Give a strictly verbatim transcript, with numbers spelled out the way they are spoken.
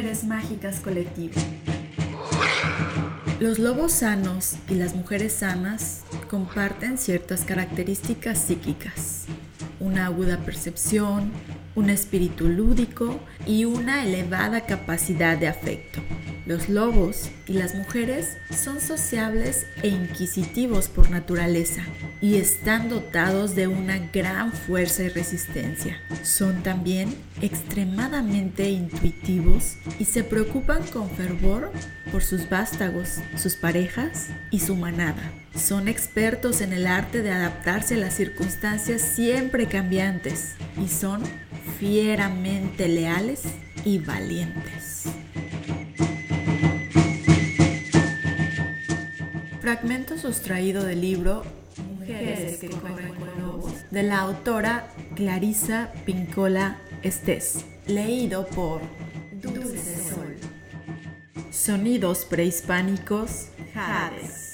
Mujeres Mágicas Colectivo. Los lobos sanos y las mujeres sanas comparten ciertas características psíquicas, una aguda percepción, un espíritu lúdico y una elevada capacidad de afecto. Los lobos y las mujeres son sociables e inquisitivos por naturaleza y están dotados de una gran fuerza y resistencia. Son también extremadamente intuitivos y se preocupan con fervor por sus vástagos, sus parejas y su manada. Son expertos en el arte de adaptarse a las circunstancias siempre cambiantes y son fieramente leales y valientes. Fragmento sustraído del libro Mujeres que corren con lobos, de la autora Clarissa Pinkola Estés, leído por Dulce Sol. Sonidos prehispánicos, Hades.